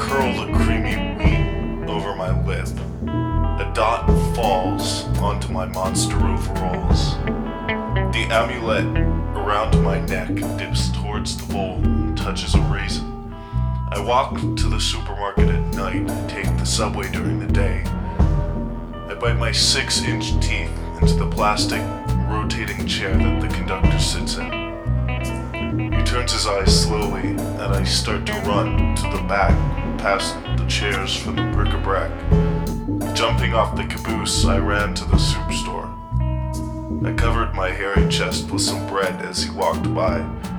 curled a creamy wheat over my lip. A dot falls onto my monster overalls. The amulet around my neck dips towards the bowl and touches a raisin. I walk to the supermarket at night and take the subway during the day. I bite my 6-inch teeth into the plastic rotating chair that the conductor sits in. He turns his eyes slowly, and I start to run to the back, past the chairs for the bric-a-brac. Jumping off the caboose, I ran to the soup store. I covered my hairy chest with some bread as he walked by,